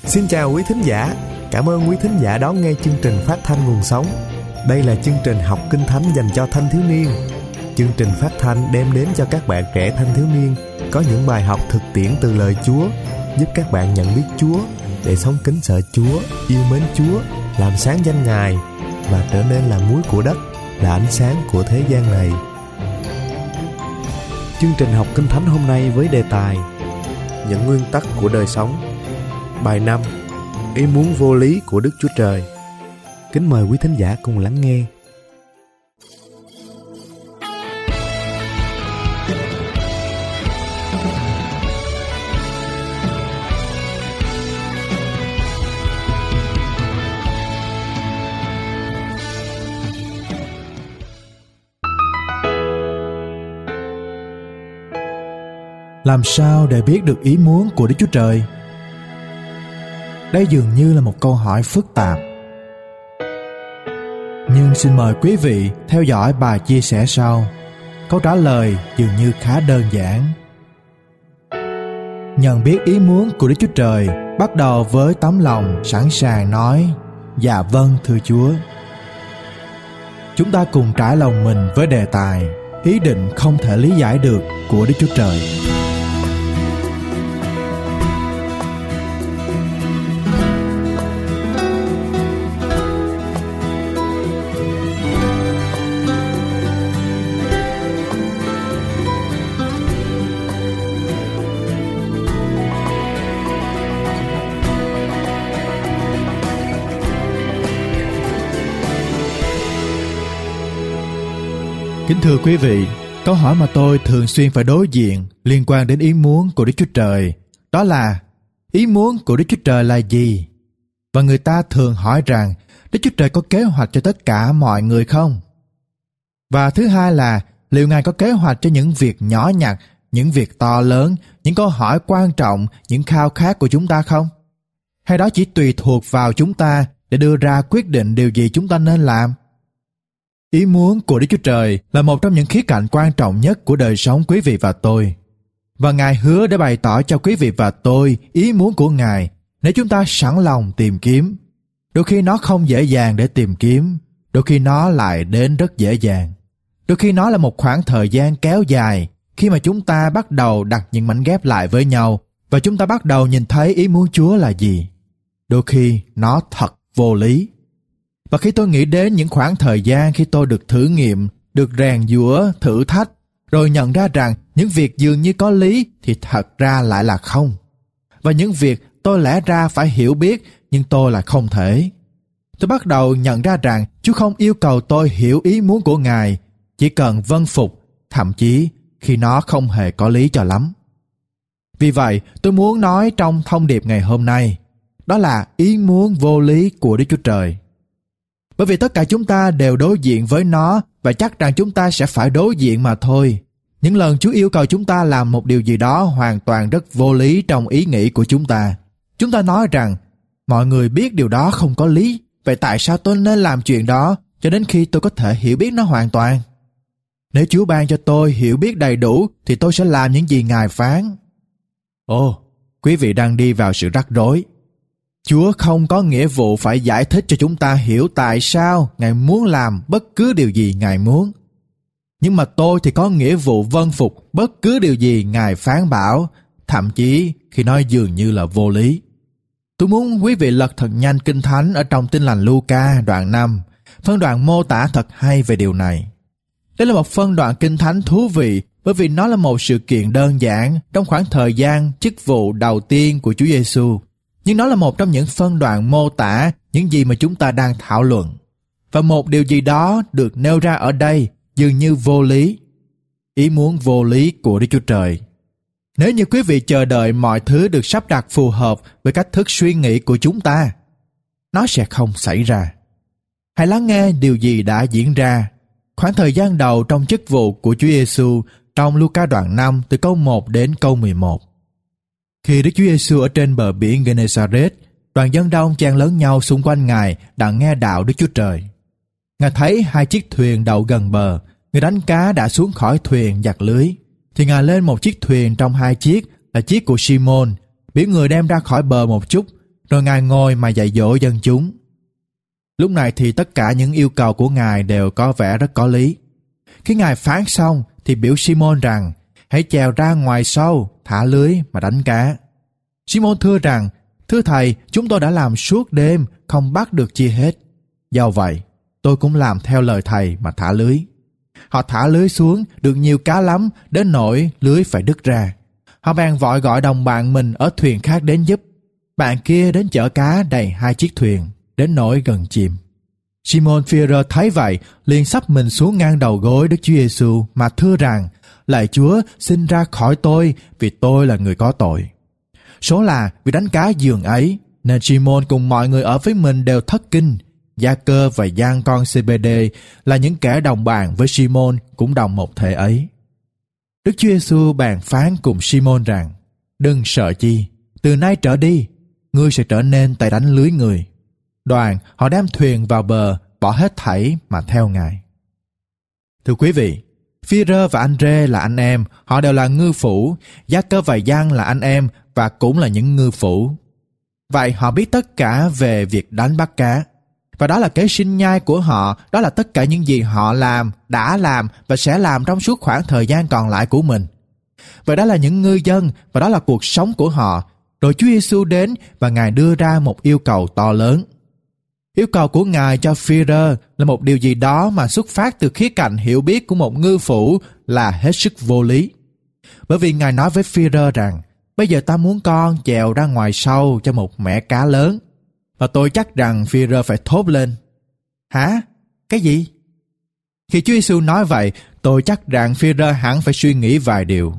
Xin chào quý thính giả. Cảm ơn quý thính giả đón nghe chương trình phát thanh Nguồn Sống. Đây là chương trình học Kinh Thánh dành cho thanh thiếu niên. Chương trình phát thanh đem đến cho các bạn trẻ thanh thiếu niên có những bài học thực tiễn từ lời Chúa, giúp các bạn nhận biết Chúa để sống kính sợ Chúa, yêu mến Chúa, làm sáng danh Ngài và trở nên là muối của đất, là ánh sáng của thế gian này. Chương trình học Kinh Thánh hôm nay với đề tài những nguyên tắc của đời sống. Bài 5. Ý muốn vô lý của Đức Chúa Trời. Kính mời quý thính giả cùng lắng nghe. Làm sao để biết được ý muốn của Đức Chúa Trời? Đây dường như là một câu hỏi phức tạp. Nhưng xin mời quý vị theo dõi bài chia sẻ sau. Câu trả lời dường như khá đơn giản. Nhận biết ý muốn của Đức Chúa Trời bắt đầu với tấm lòng sẵn sàng nói dạ vâng thưa Chúa. Chúng ta cùng trải lòng mình với đề tài ý định không thể lý giải được của Đức Chúa Trời. Kính thưa quý vị, câu hỏi mà tôi thường xuyên phải đối diện liên quan đến ý muốn của Đức Chúa Trời, đó là ý muốn của Đức Chúa Trời là gì? Và người ta thường hỏi rằng Đức Chúa Trời có kế hoạch cho tất cả mọi người không? Và thứ hai là liệu Ngài có kế hoạch cho những việc nhỏ nhặt, những việc to lớn, những câu hỏi quan trọng, những khao khát của chúng ta không? Hay đó chỉ tùy thuộc vào chúng ta để đưa ra quyết định điều gì chúng ta nên làm? Ý muốn của Đức Chúa Trời là một trong những khía cạnh quan trọng nhất của đời sống quý vị và tôi. Và Ngài hứa để bày tỏ cho quý vị và tôi ý muốn của Ngài nếu chúng ta sẵn lòng tìm kiếm. Đôi khi nó không dễ dàng để tìm kiếm, đôi khi nó lại đến rất dễ dàng. Đôi khi nó là một khoảng thời gian kéo dài khi mà chúng ta bắt đầu đặt những mảnh ghép lại với nhau và chúng ta bắt đầu nhìn thấy ý muốn Chúa là gì. Đôi khi nó thật vô lý. Và khi tôi nghĩ đến những khoảng thời gian khi tôi được thử nghiệm, được rèn giũa, thử thách, rồi nhận ra rằng những việc dường như có lý thì thật ra lại là không. Và những việc tôi lẽ ra phải hiểu biết nhưng tôi lại không thể. Tôi bắt đầu nhận ra rằng Chúa không yêu cầu tôi hiểu ý muốn của Ngài, chỉ cần vâng phục, thậm chí khi nó không hề có lý cho lắm. Vì vậy, tôi muốn nói trong thông điệp ngày hôm nay, đó là ý muốn vô lý của Đức Chúa Trời. Bởi vì tất cả chúng ta đều đối diện với nó và chắc rằng chúng ta sẽ phải đối diện mà thôi. Những lần Chúa yêu cầu chúng ta làm một điều gì đó hoàn toàn rất vô lý trong ý nghĩ của chúng ta. Chúng ta nói rằng, mọi người biết điều đó không có lý, vậy tại sao tôi nên làm chuyện đó cho đến khi tôi có thể hiểu biết nó hoàn toàn? Nếu Chúa ban cho tôi hiểu biết đầy đủ thì tôi sẽ làm những gì Ngài phán. Ồ, quý vị đang đi vào sự rắc rối. Chúa không có nghĩa vụ phải giải thích cho chúng ta hiểu tại sao Ngài muốn làm bất cứ điều gì Ngài muốn. Nhưng mà tôi thì có nghĩa vụ vâng phục bất cứ điều gì Ngài phán bảo, thậm chí khi nói dường như là vô lý. Tôi muốn quý vị lật thật nhanh Kinh Thánh ở trong Tin lành Luca đoạn 5, phân đoạn mô tả thật hay về điều này. Đây là một phân đoạn Kinh Thánh thú vị bởi vì nó là một sự kiện đơn giản trong khoảng thời gian chức vụ đầu tiên của Chúa Giêsu. Nhưng nó là một trong những phân đoạn mô tả những gì mà chúng ta đang thảo luận. Và một điều gì đó được nêu ra ở đây dường như vô lý. Ý muốn vô lý của Đức Chúa Trời. Nếu như quý vị chờ đợi mọi thứ được sắp đặt phù hợp với cách thức suy nghĩ của chúng ta, nó sẽ không xảy ra. Hãy lắng nghe điều gì đã diễn ra khoảng thời gian đầu trong chức vụ của Chúa Giêsu trong Luca đoạn 5 từ câu 1 đến câu 11. Khi Đức Chúa Giêsu ở trên bờ biển Genesaret, đoàn dân đông chen lớn nhau xung quanh Ngài đặng nghe đạo Đức Chúa Trời. Ngài thấy hai chiếc thuyền đậu gần bờ, người đánh cá đã xuống khỏi thuyền giặt lưới. Thì Ngài lên một chiếc thuyền trong hai chiếc là chiếc của Simon, biểu người đem ra khỏi bờ một chút, rồi Ngài ngồi mà dạy dỗ dân chúng. Lúc này thì tất cả những yêu cầu của Ngài đều có vẻ rất có lý. Khi Ngài phán xong thì biểu Simon rằng hãy chèo ra ngoài sâu, thả lưới mà đánh cá. Simon thưa rằng, thưa Thầy, chúng tôi đã làm suốt đêm, không bắt được chi hết. Do vậy, tôi cũng làm theo lời Thầy mà thả lưới. Họ thả lưới xuống, được nhiều cá lắm, đến nỗi lưới phải đứt ra. Họ bèn vội gọi đồng bạn mình ở thuyền khác đến giúp. Bạn kia đến chở cá đầy 2 chiếc thuyền, đến nỗi gần chìm. Simon Phi-e-rơ thấy vậy, liền xấp mình xuống ngang đầu gối Đức Chúa Giêsu mà thưa rằng, lạy Chúa, xin ra khỏi tôi, vì tôi là người có tội. Số là vì đánh cá giường ấy, nên Simon cùng mọi người ở với mình đều thất kinh. Gia-cơ và Giăng con Zê-bê-đê là những kẻ đồng bàn với Simon, cũng đồng một thể ấy. Đức Chúa Giêsu bèn phán cùng Simon rằng, đừng sợ chi, từ nay trở đi, ngươi sẽ trở nên tay đánh lưới người. Đoàn họ đem thuyền vào bờ, bỏ hết thảy mà theo Ngài. Thưa quý vị, Phi-e-rơ và An-rê là anh em, họ đều là ngư phủ. Gia-cơ và Giăng là anh em và cũng là những ngư phủ. Vậy họ biết tất cả về việc đánh bắt cá. Và đó là kế sinh nhai của họ, đó là tất cả những gì họ làm, đã làm và sẽ làm trong suốt khoảng thời gian còn lại của mình. Vậy đó là những ngư dân và đó là cuộc sống của họ. Rồi Chúa Giêsu đến và Ngài đưa ra một yêu cầu to lớn. Yêu cầu của Ngài cho Phi-e-rơ là một điều gì đó mà xuất phát từ khía cạnh hiểu biết của một ngư phủ là hết sức vô lý. Bởi vì Ngài nói với Phi-e-rơ rằng, bây giờ ta muốn con chèo ra ngoài sâu cho một mẻ cá lớn. Và tôi chắc rằng Phi-e-rơ phải thốt lên, hả? Cái gì? Khi Chúa Giêsu nói vậy, tôi chắc rằng Phi-e-rơ hẳn phải suy nghĩ vài điều.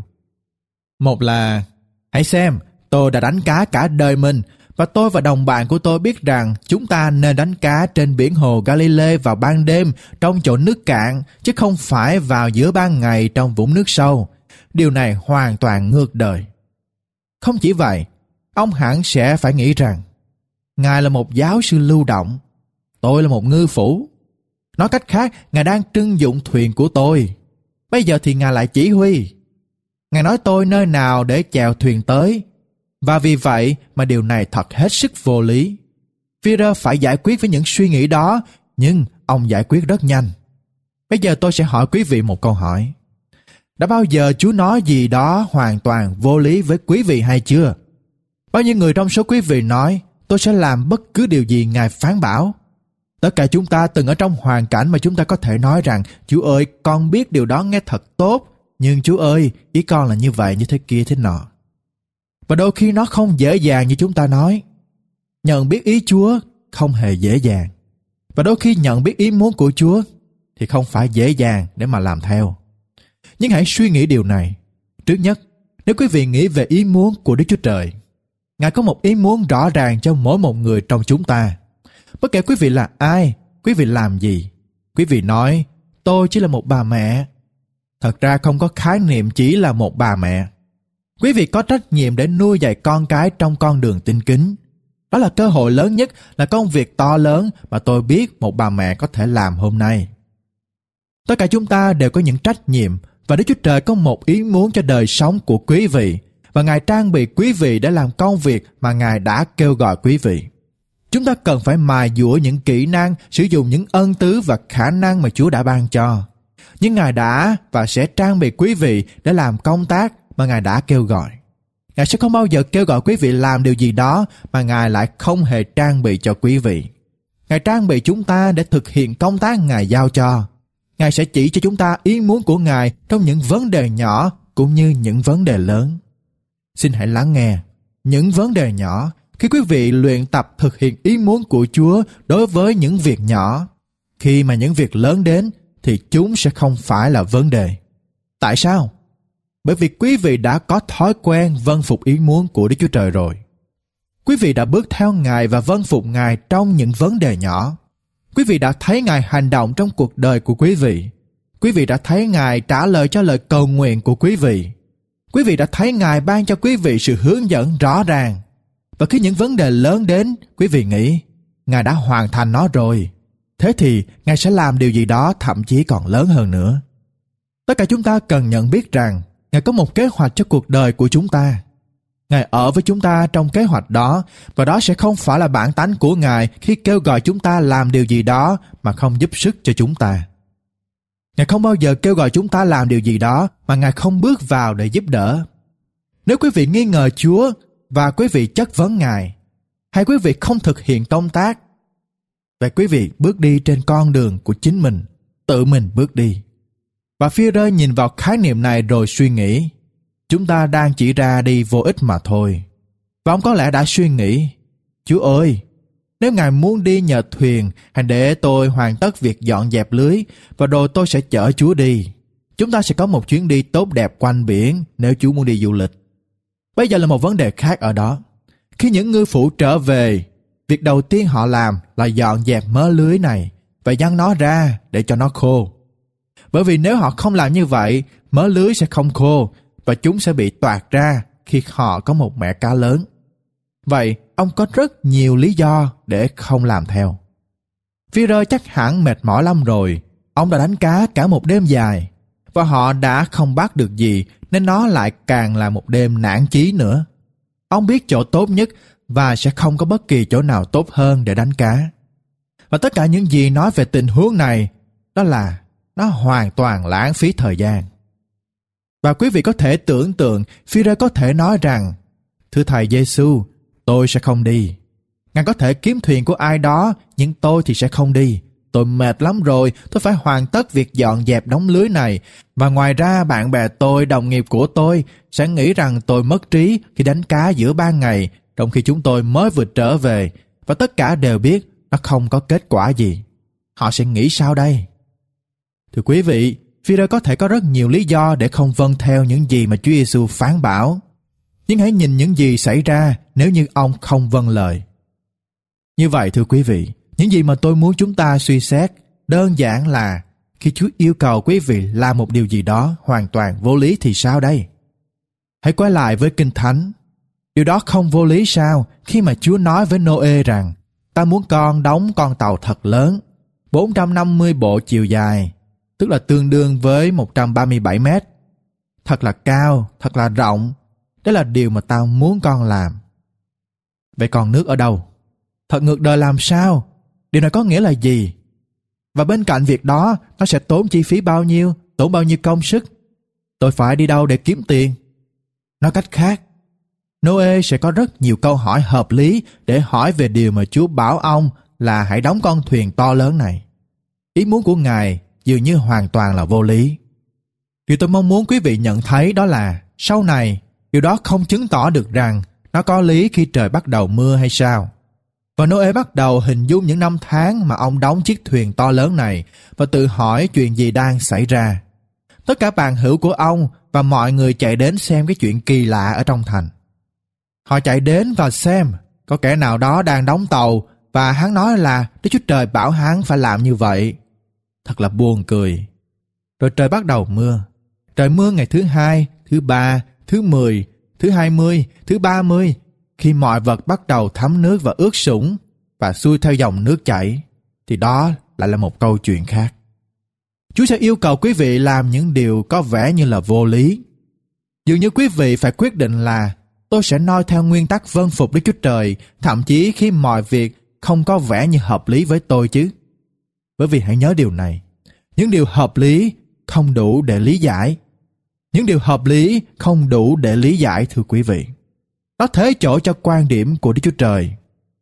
Một là, hãy xem, tôi đã đánh cá cả đời mình, và tôi và đồng bạn của tôi biết rằng chúng ta nên đánh cá trên biển hồ Galilee vào ban đêm trong chỗ nước cạn, chứ không phải vào giữa ban ngày trong vũng nước sâu. Điều này hoàn toàn ngược đời. Không chỉ vậy, ông hẳn sẽ phải nghĩ rằng Ngài là một giáo sư lưu động, tôi là một ngư phủ. Nói cách khác, Ngài đang trưng dụng thuyền của tôi. Bây giờ thì Ngài lại chỉ huy. Ngài nói tôi nơi nào để chèo thuyền tới. Và vì vậy mà điều này thật hết sức vô lý. Phi-e-rơ phải giải quyết với những suy nghĩ đó, nhưng ông giải quyết rất nhanh. Bây giờ tôi sẽ hỏi quý vị một câu hỏi. Đã bao giờ Chúa nói gì đó hoàn toàn vô lý với quý vị hay chưa? Bao nhiêu người trong số quý vị nói, tôi sẽ làm bất cứ điều gì Ngài phán bảo? Tất cả chúng ta từng ở trong hoàn cảnh mà chúng ta có thể nói rằng, Chúa ơi, con biết điều đó nghe thật tốt, nhưng Chúa ơi, ý con là như vậy, như thế kia, thế nọ. Và đôi khi nó không dễ dàng như chúng ta nói. Nhận biết ý Chúa không hề dễ dàng. Và đôi khi nhận biết ý muốn của Chúa thì không phải dễ dàng để mà làm theo. Nhưng hãy suy nghĩ điều này. Trước nhất, nếu quý vị nghĩ về ý muốn của Đức Chúa Trời, Ngài có một ý muốn rõ ràng cho mỗi một người trong chúng ta. Bất kể quý vị là ai, quý vị làm gì, quý vị nói, tôi chỉ là một bà mẹ. Thật ra không có khái niệm chỉ là một bà mẹ. Quý vị có trách nhiệm để nuôi dạy con cái trong con đường tín kính. Đó là cơ hội lớn nhất, là công việc to lớn mà tôi biết một bà mẹ có thể làm hôm nay. Tất cả chúng ta đều có những trách nhiệm, và Đức Chúa Trời có một ý muốn cho đời sống của quý vị, và Ngài trang bị quý vị để làm công việc mà Ngài đã kêu gọi quý vị. Chúng ta cần phải mài dũa những kỹ năng, sử dụng những ân tứ và khả năng mà Chúa đã ban cho. Nhưng Ngài đã và sẽ trang bị quý vị để làm công tác mà Ngài đã kêu gọi. Ngài sẽ không bao giờ kêu gọi quý vị làm điều gì đó mà Ngài lại không hề trang bị cho quý vị. Ngài trang bị chúng ta để thực hiện công tác Ngài giao cho. Ngài sẽ chỉ cho chúng ta ý muốn của Ngài trong những vấn đề nhỏ cũng như những vấn đề lớn. Xin hãy lắng nghe. Những vấn đề nhỏ, khi quý vị luyện tập thực hiện ý muốn của Chúa đối với những việc nhỏ, khi mà những việc lớn đến thì chúng sẽ không phải là vấn đề. Tại sao? Bởi vì quý vị đã có thói quen vâng phục ý muốn của Đức Chúa Trời rồi. Quý vị đã bước theo Ngài và vâng phục Ngài trong những vấn đề nhỏ. Quý vị đã thấy Ngài hành động trong cuộc đời của quý vị. Quý vị đã thấy Ngài trả lời cho lời cầu nguyện của quý vị. Quý vị đã thấy Ngài ban cho quý vị sự hướng dẫn rõ ràng. Và khi những vấn đề lớn đến, quý vị nghĩ, Ngài đã hoàn thành nó rồi. Thế thì Ngài sẽ làm điều gì đó thậm chí còn lớn hơn nữa. Tất cả chúng ta cần nhận biết rằng Ngài có một kế hoạch cho cuộc đời của chúng ta. Ngài ở với chúng ta trong kế hoạch đó, và đó sẽ không phải là bản tánh của Ngài khi kêu gọi chúng ta làm điều gì đó mà không giúp sức cho chúng ta. Ngài không bao giờ kêu gọi chúng ta làm điều gì đó mà Ngài không bước vào để giúp đỡ. Nếu quý vị nghi ngờ Chúa và quý vị chất vấn Ngài, hay quý vị không thực hiện công tác, vậy quý vị bước đi trên con đường của chính mình, tự mình bước đi. Và Phi-rơ nhìn vào khái niệm này rồi suy nghĩ, chúng ta đang chỉ ra đi vô ích mà thôi. Và ông có lẽ đã suy nghĩ, Chúa ơi, nếu Ngài muốn đi nhờ thuyền, hãy để tôi hoàn tất việc dọn dẹp lưới, và rồi tôi sẽ chở Chúa đi. Chúng ta sẽ có một chuyến đi tốt đẹp quanh biển nếu Chúa muốn đi du lịch. Bây giờ là một vấn đề khác ở đó. Khi những ngư phủ trở về, việc đầu tiên họ làm là dọn dẹp mớ lưới này và giăng nó ra để cho nó khô. Bởi vì nếu họ không làm như vậy, mớ lưới sẽ không khô và chúng sẽ bị toạc ra khi họ có một mẻ cá lớn. Vậy, ông có rất nhiều lý do để không làm theo. Phi-rơ chắc hẳn mệt mỏi lắm rồi. Ông đã đánh cá cả một đêm dài, và họ đã không bắt được gì, nên nó lại càng là một đêm nản chí nữa. Ông biết chỗ tốt nhất và sẽ không có bất kỳ chỗ nào tốt hơn để đánh cá. Và tất cả những gì nói về tình huống này, đó là nó hoàn toàn lãng phí thời gian. Và quý vị có thể tưởng tượng Phi-rơ có thể nói rằng, thưa Thầy Giê-xu, tôi sẽ không đi. Ngài có thể kiếm thuyền của ai đó, nhưng tôi thì sẽ không đi. Tôi mệt lắm rồi, tôi phải hoàn tất việc dọn dẹp đống lưới này. Và ngoài ra bạn bè tôi, đồng nghiệp của tôi sẽ nghĩ rằng tôi mất trí khi đánh cá giữa ban ngày, trong khi chúng tôi mới vừa trở về. Và tất cả đều biết nó không có kết quả gì. Họ sẽ nghĩ sao đây? Thưa quý vị, Phi-rơ có thể có rất nhiều lý do để không vâng theo những gì mà Chúa Giê-xu phán bảo. Nhưng hãy nhìn những gì xảy ra nếu như ông không vâng lời. Như vậy thưa quý vị, những gì mà tôi muốn chúng ta suy xét đơn giản là khi Chúa yêu cầu quý vị làm một điều gì đó hoàn toàn vô lý thì sao đây? Hãy quay lại với Kinh Thánh. Điều đó không vô lý sao khi mà Chúa nói với Nô-ê rằng ta muốn con đóng con tàu thật lớn, 450 bộ chiều dài, tức là tương đương với 137 mét. Thật là cao, thật là rộng. Đó là điều mà tao muốn con làm. Vậy còn nước ở đâu? Thật ngược đời làm sao? Điều này có nghĩa là gì? Và bên cạnh việc đó, nó sẽ tốn chi phí bao nhiêu, tốn bao nhiêu công sức? Tôi phải đi đâu để kiếm tiền? Nói cách khác, Nô-ê sẽ có rất nhiều câu hỏi hợp lý để hỏi về điều mà Chúa bảo ông là hãy đóng con thuyền to lớn này. Ý muốn của Ngài dường như hoàn toàn là vô lý. Điều tôi mong muốn quý vị nhận thấy đó là sau này, điều đó không chứng tỏ được rằng nó có lý khi trời bắt đầu mưa hay sao. Và Nô-ê bắt đầu hình dung những năm tháng mà ông đóng chiếc thuyền to lớn này và tự hỏi chuyện gì đang xảy ra. Tất cả bạn hữu của ông và mọi người chạy đến xem cái chuyện kỳ lạ ở trong thành. Họ chạy đến và xem có kẻ nào đó đang đóng tàu và hắn nói là Đức Chúa Trời bảo hắn phải làm như vậy. Thật là buồn cười. Rồi trời bắt đầu mưa. Trời mưa ngày thứ 2, thứ 3, thứ 10, thứ 20, thứ 30, khi mọi vật bắt đầu thấm nước và ướt sũng và xuôi theo dòng nước chảy, thì đó lại là một câu chuyện khác. Chúa sẽ yêu cầu quý vị làm những điều có vẻ như là vô lý. Dường như quý vị phải quyết định là tôi sẽ noi theo nguyên tắc vâng phục Đức Chúa Trời, thậm chí khi mọi việc không có vẻ như hợp lý với tôi chứ. Bởi vì hãy nhớ điều này, những điều hợp lý không đủ để lý giải. Những điều hợp lý không đủ để lý giải, thưa quý vị. Nó thế chỗ cho quan điểm của Đức Chúa Trời.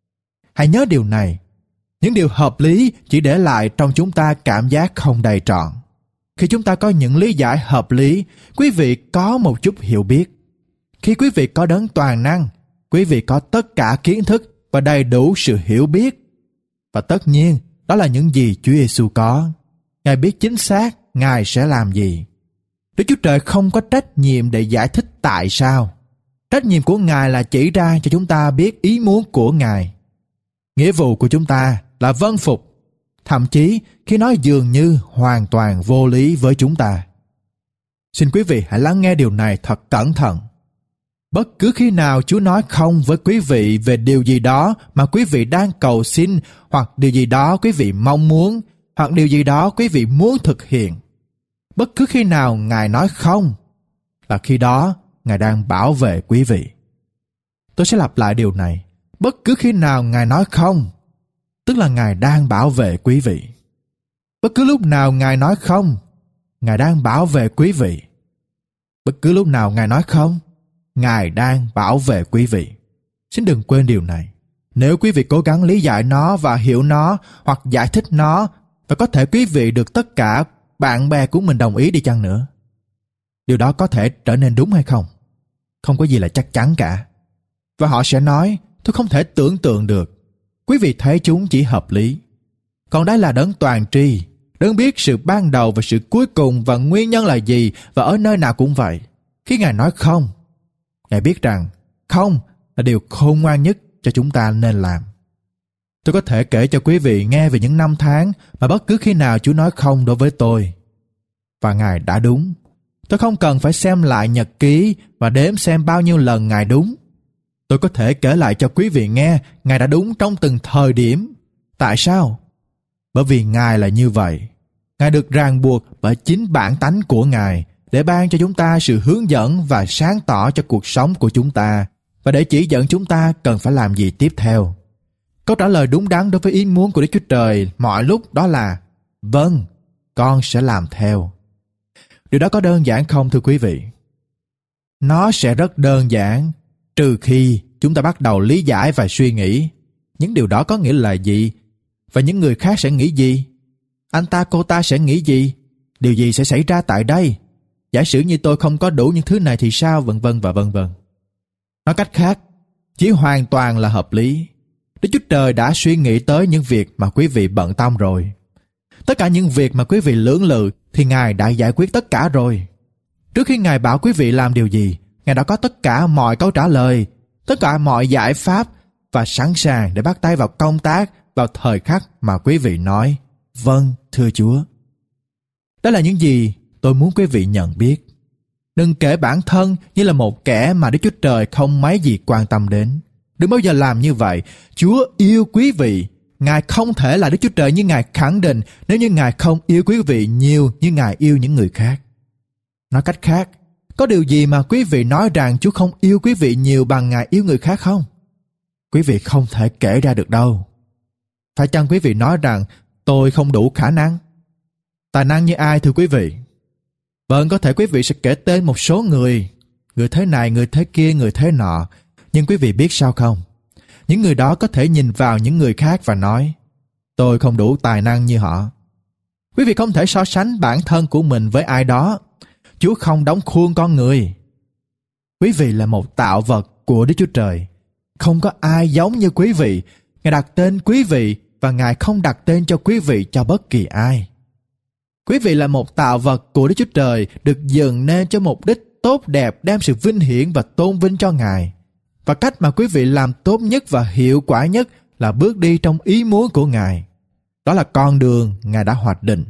Hãy nhớ điều này, những điều hợp lý chỉ để lại trong chúng ta cảm giác không đầy trọn. Khi chúng ta có những lý giải hợp lý, quý vị có một chút hiểu biết. Khi quý vị có đấng toàn năng, quý vị có tất cả kiến thức và đầy đủ sự hiểu biết. Và tất nhiên, đó là những gì Chúa Giê-xu có. Ngài biết chính xác Ngài sẽ làm gì. Đức Chúa Trời không có trách nhiệm để giải thích tại sao. Trách nhiệm của Ngài là chỉ ra cho chúng ta biết ý muốn của Ngài. Nghĩa vụ của chúng ta là vâng phục, thậm chí khi nói dường như hoàn toàn vô lý với chúng ta. Xin quý vị hãy lắng nghe điều này thật cẩn thận. Bất cứ khi nào Chúa nói không với quý vị về điều gì đó mà quý vị đang cầu xin, hoặc điều gì đó quý vị mong muốn, hoặc điều gì đó quý vị muốn thực hiện, bất cứ khi nào Ngài nói không, là khi đó Ngài đang bảo vệ quý vị. Tôi sẽ lặp lại điều này. Bất cứ khi nào Ngài nói không, tức là Ngài đang bảo vệ quý vị. Bất cứ lúc nào Ngài nói không, Ngài đang bảo vệ quý vị. Bất cứ lúc nào Ngài nói không, Ngài đang bảo vệ quý vị. Xin đừng quên điều này. Nếu quý vị cố gắng lý giải nó và hiểu nó hoặc giải thích nó, và có thể quý vị được tất cả bạn bè của mình đồng ý đi chăng nữa, điều đó có thể trở nên đúng hay không? Không có gì là chắc chắn cả. Và họ sẽ nói, tôi không thể tưởng tượng được. Quý vị thấy chúng chỉ hợp lý. Còn đây là đấng toàn tri, đấng biết sự ban đầu và sự cuối cùng và nguyên nhân là gì, và ở nơi nào cũng vậy. Khi Ngài nói không, Ngài biết rằng không là điều khôn ngoan nhất cho chúng ta nên làm. Tôi có thể kể cho quý vị nghe về những năm tháng mà bất cứ khi nào Chúa nói không đối với tôi. Và Ngài đã đúng. Tôi không cần phải xem lại nhật ký và đếm xem bao nhiêu lần Ngài đúng. Tôi có thể kể lại cho quý vị nghe Ngài đã đúng trong từng thời điểm. Tại sao? Bởi vì Ngài là như vậy. Ngài được ràng buộc bởi chính bản tánh của Ngài để ban cho chúng ta sự hướng dẫn và sáng tỏ cho cuộc sống của chúng ta, và để chỉ dẫn chúng ta cần phải làm gì tiếp theo. Câu trả lời đúng đắn đối với ý muốn của Đức Chúa Trời mọi lúc đó là vâng, con sẽ làm theo. Điều đó có đơn giản không thưa quý vị? Nó sẽ rất đơn giản, trừ khi chúng ta bắt đầu lý giải và suy nghĩ những điều đó có nghĩa là gì, và những người khác sẽ nghĩ gì, anh ta cô ta sẽ nghĩ gì, điều gì sẽ xảy ra tại đây, giả sử như tôi không có đủ những thứ này thì sao, vân vân và vân vân. Nói cách khác, chỉ hoàn toàn là hợp lý. Đức Chúa Trời đã suy nghĩ tới những việc mà quý vị bận tâm rồi. Tất cả những việc mà quý vị lưỡng lự thì Ngài đã giải quyết tất cả rồi. Trước khi Ngài bảo quý vị làm điều gì, Ngài đã có tất cả mọi câu trả lời, tất cả mọi giải pháp, và sẵn sàng để bắt tay vào công tác vào thời khắc mà quý vị nói vâng thưa Chúa. Đó là những gì tôi muốn quý vị nhận biết. Đừng kể bản thân như là một kẻ mà Đức Chúa Trời không mấy gì quan tâm đến. Đừng bao giờ làm như vậy. Chúa yêu quý vị. Ngài không thể là Đức Chúa Trời như Ngài khẳng định nếu như Ngài không yêu quý vị nhiều như Ngài yêu những người khác. Nói cách khác, có điều gì mà quý vị nói rằng Chúa không yêu quý vị nhiều bằng Ngài yêu người khác không? Quý vị không thể kể ra được đâu. Phải chăng quý vị nói rằng tôi không đủ khả năng? Tài năng như ai thưa quý vị? Vâng, có thể quý vị sẽ kể tên một số người thế này, người thế kia, người thế nọ. Nhưng quý vị biết sao không? Những người đó có thể nhìn vào những người khác và nói, tôi không đủ tài năng như họ. Quý vị không thể so sánh bản thân của mình với ai đó. Chúa không đóng khuôn con người. Quý vị là một tạo vật của Đức Chúa Trời. Không có ai giống như quý vị. Ngài đặt tên quý vị và Ngài không đặt tên cho quý vị cho bất kỳ ai. Quý vị là một tạo vật của Đức Chúa Trời, được dựng nên cho mục đích tốt đẹp, đem sự vinh hiển và tôn vinh cho Ngài. Và cách mà quý vị làm tốt nhất và hiệu quả nhất là bước đi trong ý muốn của Ngài. Đó là con đường Ngài đã hoạch định.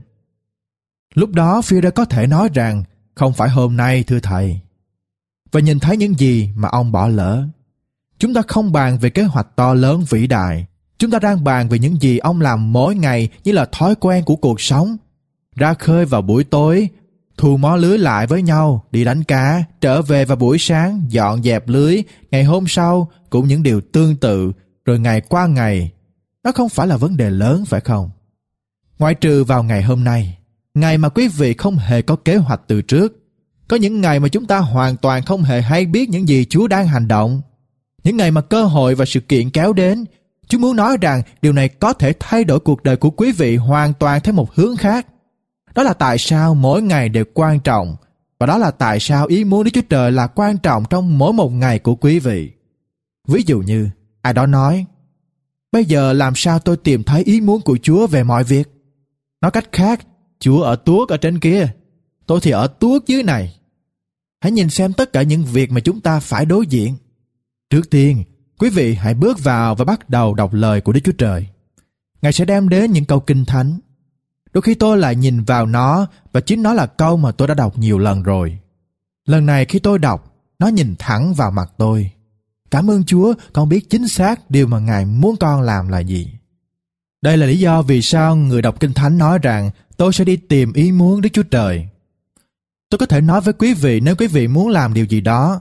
Lúc đó Phi-rơ có thể nói rằng, không phải hôm nay thưa Thầy. Và nhìn thấy những gì mà ông bỏ lỡ. Chúng ta không bàn về kế hoạch to lớn vĩ đại. Chúng ta đang bàn về những gì ông làm mỗi ngày như là thói quen của cuộc sống. Ra khơi vào buổi tối, thu mó lưới lại với nhau, đi đánh cá, trở về vào buổi sáng, dọn dẹp lưới, ngày hôm sau cũng những điều tương tự, rồi ngày qua ngày. Nó không phải là vấn đề lớn phải không? Ngoại trừ vào ngày hôm nay, ngày mà quý vị không hề có kế hoạch từ trước. Có những ngày mà chúng ta hoàn toàn không hề hay biết những gì Chúa đang hành động. Những ngày mà cơ hội và sự kiện kéo đến, Chúa muốn nói rằng điều này có thể thay đổi cuộc đời của quý vị hoàn toàn theo một hướng khác. Đó là tại sao mỗi ngày đều quan trọng, và đó là tại sao ý muốn Đức Chúa Trời là quan trọng trong mỗi một ngày của quý vị. Ví dụ như, ai đó nói, bây giờ làm sao tôi tìm thấy ý muốn của Chúa về mọi việc? Nói cách khác, Chúa ở tuốt ở trên kia, tôi thì ở tuốt dưới này. Hãy nhìn xem tất cả những việc mà chúng ta phải đối diện. Trước tiên, quý vị hãy bước vào và bắt đầu đọc lời của Đức Chúa Trời. Ngài sẽ đem đến những câu kinh thánh. Đôi khi tôi lại nhìn vào nó, và chính nó là câu mà tôi đã đọc nhiều lần rồi. Lần này khi tôi đọc, nó nhìn thẳng vào mặt tôi. Cảm ơn Chúa, con biết chính xác điều mà Ngài muốn con làm là gì. Đây là lý do vì sao người đọc Kinh Thánh nói rằng tôi sẽ đi tìm ý muốn Đức Chúa Trời. Tôi có thể nói với quý vị nếu quý vị muốn làm điều gì đó,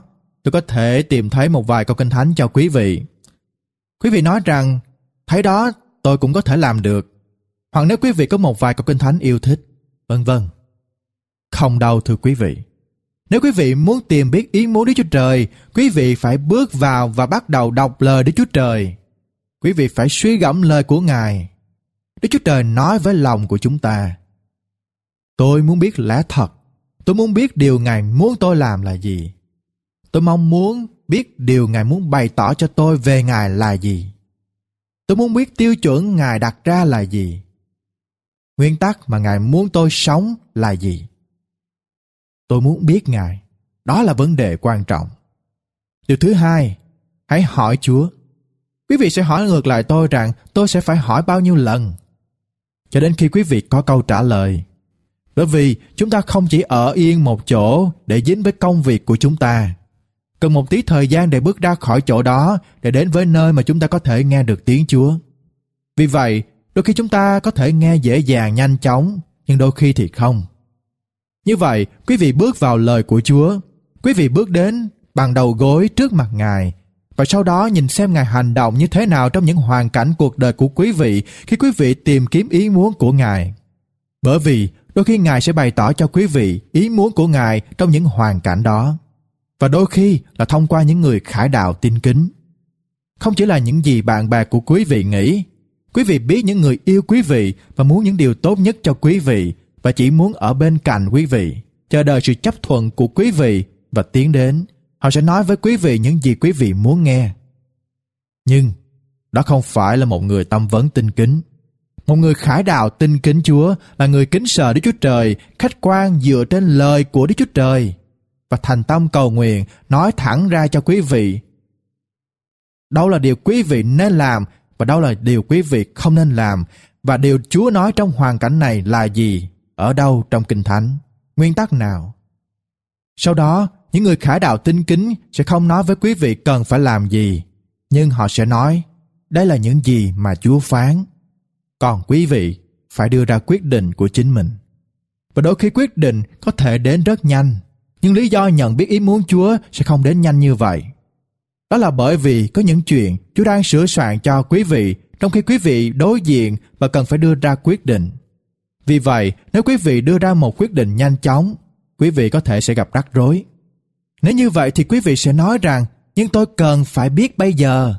tôi có thể tìm thấy một vài câu Kinh Thánh cho quý vị. Quý vị nói rằng, thấy đó, tôi cũng có thể làm được. Hoặc nếu quý vị có một vài câu Kinh Thánh yêu thích, vân vân. Không đâu thưa quý vị. Nếu quý vị muốn tìm biết ý muốn Đức Chúa Trời, quý vị phải bước vào và bắt đầu đọc lời Đức Chúa Trời. Quý vị phải suy gẫm lời của Ngài. Đức Chúa Trời nói với lòng của chúng ta, tôi muốn biết lẽ thật. Tôi muốn biết điều Ngài muốn tôi làm là gì. Tôi mong muốn biết điều Ngài muốn bày tỏ cho tôi về Ngài là gì. Tôi muốn biết tiêu chuẩn Ngài đặt ra là gì. Nguyên tắc mà Ngài muốn tôi sống là gì. Tôi muốn biết Ngài. Đó là vấn đề quan trọng. Điều thứ hai, hãy hỏi Chúa. Quý vị sẽ hỏi ngược lại tôi rằng tôi sẽ phải hỏi bao nhiêu lần, cho đến khi quý vị có câu trả lời. Bởi vì chúng ta không chỉ ở yên một chỗ để dính với công việc của chúng ta. Cần một tí thời gian để bước ra khỏi chỗ đó, để đến với nơi mà chúng ta có thể nghe được tiếng Chúa. Vì vậy, đôi khi chúng ta có thể nghe dễ dàng nhanh chóng, nhưng đôi khi thì không. Như vậy, quý vị bước vào lời của Chúa. Quý vị bước đến bằng đầu gối trước mặt Ngài, và sau đó nhìn xem Ngài hành động như thế nào trong những hoàn cảnh cuộc đời của quý vị khi quý vị tìm kiếm ý muốn của Ngài. Bởi vì đôi khi Ngài sẽ bày tỏ cho quý vị ý muốn của Ngài trong những hoàn cảnh đó. Và đôi khi là thông qua những người khải đạo tin kính. Không chỉ là những gì bạn bè của quý vị nghĩ. Quý vị biết những người yêu quý vị và muốn những điều tốt nhất cho quý vị, và chỉ muốn ở bên cạnh quý vị, chờ đợi sự chấp thuận của quý vị và tiến đến. Họ sẽ nói với quý vị những gì quý vị muốn nghe. Nhưng đó không phải là một người tâm vấn tin kính. Một người khải đạo tin kính Chúa là người kính sợ Đức Chúa Trời, khách quan dựa trên lời của Đức Chúa Trời, và thành tâm cầu nguyện nói thẳng ra cho quý vị đâu là điều quý vị nên làm và đâu là điều quý vị không nên làm, và điều Chúa nói trong hoàn cảnh này là gì, ở đâu trong Kinh Thánh, nguyên tắc nào. Sau đó, những người khải đạo tin kính sẽ không nói với quý vị cần phải làm gì, nhưng họ sẽ nói, đây là những gì mà Chúa phán. Còn quý vị phải đưa ra quyết định của chính mình. Và đôi khi quyết định có thể đến rất nhanh, nhưng lý do nhận biết ý muốn Chúa sẽ không đến nhanh như vậy. Đó là bởi vì có những chuyện Chúa đang sửa soạn cho quý vị trong khi quý vị đối diện và cần phải đưa ra quyết định. Vì vậy, nếu quý vị đưa ra một quyết định nhanh chóng, quý vị có thể sẽ gặp rắc rối. Nếu như vậy thì quý vị sẽ nói rằng, nhưng tôi cần phải biết bây giờ.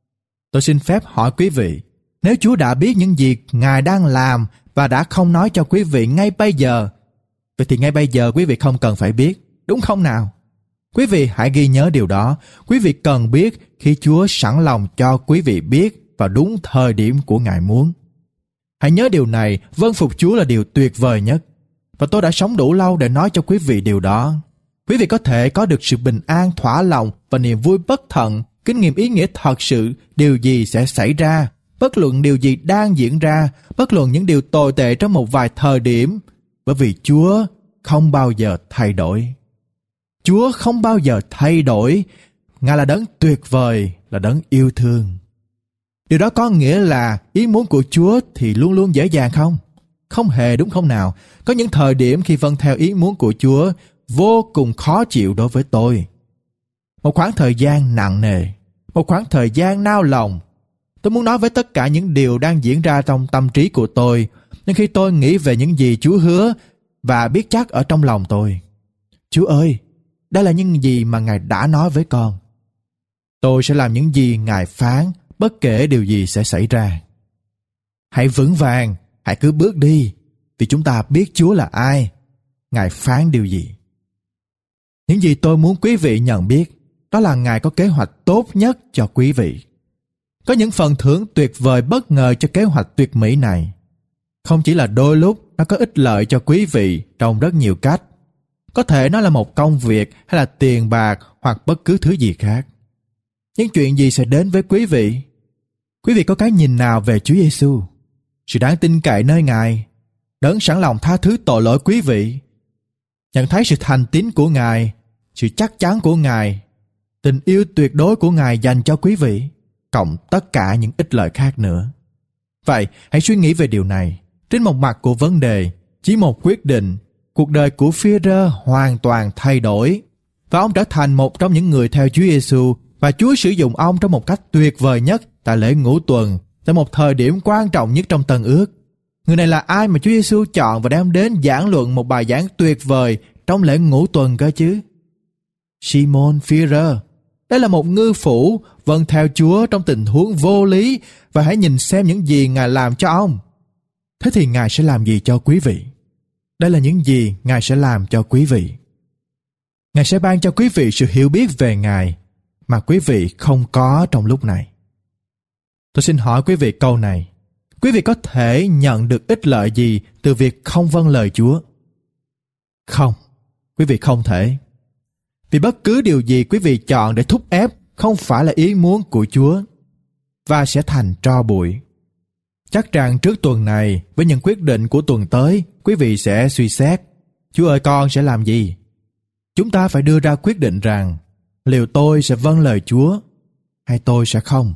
Tôi xin phép hỏi quý vị, nếu Chúa đã biết những gì Ngài đang làm và đã không nói cho quý vị ngay bây giờ, vậy thì ngay bây giờ quý vị không cần phải biết, đúng không nào? Quý vị hãy ghi nhớ điều đó. Quý vị cần biết khi Chúa sẵn lòng cho quý vị biết vào đúng thời điểm của Ngài muốn. Hãy nhớ điều này, vâng phục Chúa là điều tuyệt vời nhất. Và tôi đã sống đủ lâu để nói cho quý vị điều đó. Quý vị có thể có được sự bình an, thỏa lòng và niềm vui bất tận, kinh nghiệm ý nghĩa thật sự điều gì sẽ xảy ra, bất luận điều gì đang diễn ra, bất luận những điều tồi tệ trong một vài thời điểm, bởi vì Chúa không bao giờ thay đổi. Chúa không bao giờ thay đổi. Ngài là đấng tuyệt vời, là đấng yêu thương. Điều đó có nghĩa là ý muốn của Chúa thì luôn luôn dễ dàng không? Không hề, đúng không nào? Có những thời điểm khi vâng theo ý muốn của Chúa vô cùng khó chịu đối với tôi. Một khoảng thời gian nặng nề, một khoảng thời gian nao lòng. Tôi muốn nói với tất cả những điều đang diễn ra trong tâm trí của tôi, nhưng khi tôi nghĩ về những gì Chúa hứa và biết chắc ở trong lòng tôi, Chúa ơi, đây là những gì mà Ngài đã nói với con. Tôi sẽ làm những gì Ngài phán, bất kể điều gì sẽ xảy ra. Hãy vững vàng, hãy cứ bước đi, vì chúng ta biết Chúa là ai, Ngài phán điều gì. Những gì tôi muốn quý vị nhận biết, đó là Ngài có kế hoạch tốt nhất cho quý vị. Có những phần thưởng tuyệt vời bất ngờ cho kế hoạch tuyệt mỹ này. Không chỉ là đôi lúc nó có ích lợi cho quý vị trong rất nhiều cách. Có thể nó là một công việc hay là tiền bạc hoặc bất cứ thứ gì khác. Những chuyện gì sẽ đến với quý vị? Quý vị có cái nhìn nào về Chúa Giêsu? Sự đáng tin cậy nơi Ngài, đấng sẵn lòng tha thứ tội lỗi quý vị, nhận thấy sự thành tín của Ngài, sự chắc chắn của Ngài, tình yêu tuyệt đối của Ngài dành cho quý vị, cộng tất cả những ích lợi khác nữa. Vậy, hãy suy nghĩ về điều này. Trên một mặt của vấn đề, chỉ một quyết định, cuộc đời của Phi-e-rơ hoàn toàn thay đổi. và ông trở thành một trong những người theo Chúa Giêsu, và Chúa sử dụng ông trong một cách tuyệt vời nhất tại lễ ngũ tuần, tại một thời điểm quan trọng nhất trong Tân Ước. Người này là ai mà Chúa Giêsu chọn và đem đến giảng luận một bài giảng tuyệt vời trong lễ ngũ tuần cơ chứ? Simon Phi-rơ. Đây là một ngư phủ vâng theo Chúa trong tình huống vô lý, và hãy nhìn xem những gì Ngài làm cho ông. Thế thì Ngài sẽ làm gì cho quý vị? Đây là những gì Ngài sẽ làm cho quý vị. Ngài sẽ ban cho quý vị sự hiểu biết về Ngài mà quý vị không có trong lúc này. Tôi xin hỏi quý vị câu này: quý vị có thể nhận được ích lợi gì từ việc không vâng lời Chúa? Không, quý vị không thể. Vì bất cứ điều gì quý vị chọn để thúc ép không phải là ý muốn của Chúa, và sẽ thành tro bụi. Chắc rằng trước tuần này, với những quyết định của tuần tới, quý vị sẽ suy xét: Chúa ơi, con sẽ làm gì? Chúng ta phải đưa ra quyết định rằng liệu tôi sẽ vâng lời Chúa hay tôi sẽ không.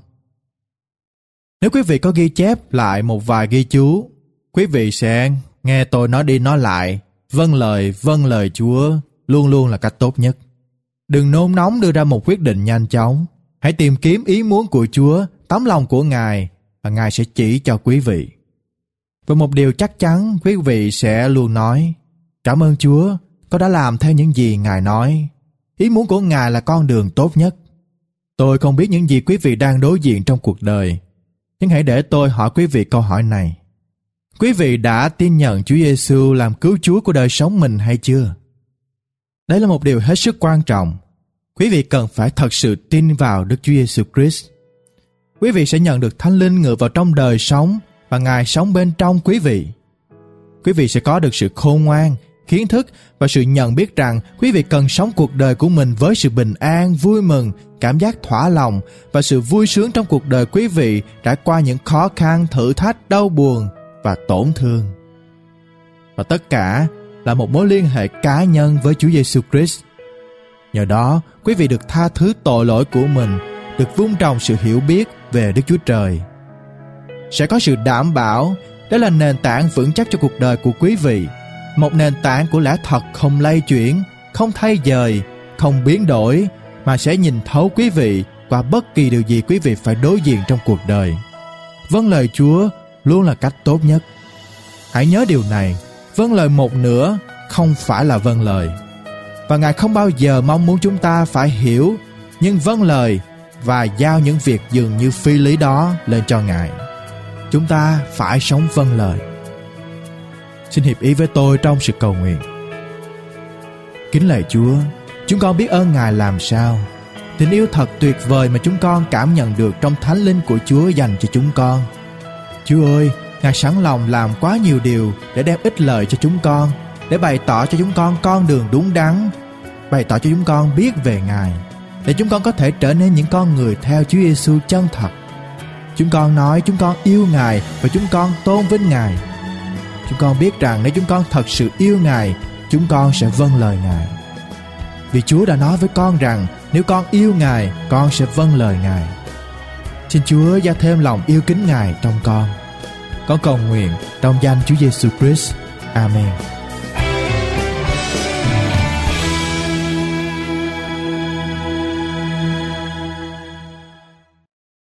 Nếu quý vị có ghi chép lại một vài ghi chú, quý vị sẽ nghe tôi nói đi nói lại: vâng lời Chúa luôn luôn là cách tốt nhất. Đừng nôn nóng đưa ra một quyết định nhanh chóng. Hãy tìm kiếm ý muốn của Chúa, tấm lòng của Ngài, và Ngài sẽ chỉ cho quý vị. Và một điều chắc chắn, quý vị sẽ luôn nói: cảm ơn Chúa, con đã làm theo những gì Ngài nói. Ý muốn của Ngài là con đường tốt nhất. Tôi không biết những gì quý vị đang đối diện trong cuộc đời, nhưng hãy để tôi hỏi quý vị câu hỏi này: quý vị đã tin nhận Chúa Giêsu làm cứu Chúa của đời sống mình hay chưa? Đây là một điều hết sức quan trọng. Quý vị cần phải thật sự tin vào Đức Chúa Giêsu Christ. Quý vị sẽ nhận được Thánh Linh ngự vào trong đời sống, và Ngài sống bên trong quý vị. Quý vị sẽ có được sự khôn ngoan, kiến thức và sự nhận biết rằng quý vị cần sống cuộc đời của mình với sự bình an, vui mừng, cảm giác thỏa lòng và sự vui sướng trong cuộc đời quý vị trải qua những khó khăn, thử thách, đau buồn và tổn thương. Và tất cả là một mối liên hệ cá nhân với Chúa Giêsu Christ. Nhờ đó, quý vị được tha thứ tội lỗi của mình, được vun trồng sự hiểu biết về Đức Chúa Trời. Sẽ có sự đảm bảo, đó là nền tảng vững chắc cho cuộc đời của quý vị, một nền tảng của lẽ thật không lay chuyển, không thay dời, không biến đổi, mà sẽ nhìn thấu quý vị qua bất kỳ điều gì quý vị phải đối diện trong cuộc đời. Vâng lời Chúa luôn là cách tốt nhất. Hãy nhớ điều này: vâng lời một nửa không phải là vâng lời. Và Ngài không bao giờ mong muốn chúng ta phải hiểu, nhưng vâng lời và giao những việc dường như phi lý đó lên cho Ngài. Chúng ta phải sống vâng lời. Xin hiệp ý với tôi trong sự cầu nguyện. Kính lạy Chúa, chúng con biết ơn Ngài làm sao. Tình yêu thật tuyệt vời mà chúng con cảm nhận được trong Thánh Linh của Chúa dành cho chúng con. Chúa ơi, Ngài sẵn lòng làm quá nhiều điều để đem ích lợi cho chúng con, để bày tỏ cho chúng con đường đúng đắn, bày tỏ cho chúng con biết về Ngài, để chúng con có thể trở nên những con người theo Chúa Giêsu chân thật. Chúng con nói chúng con yêu Ngài và chúng con tôn vinh Ngài. Chúng con biết rằng nếu chúng con thật sự yêu Ngài, chúng con sẽ vâng lời Ngài. Vì Chúa đã nói với con rằng nếu con yêu Ngài, con sẽ vâng lời Ngài. Xin Chúa gia thêm lòng yêu kính Ngài trong con. Con cầu nguyện trong danh Chúa Giêsu Christ. Amen.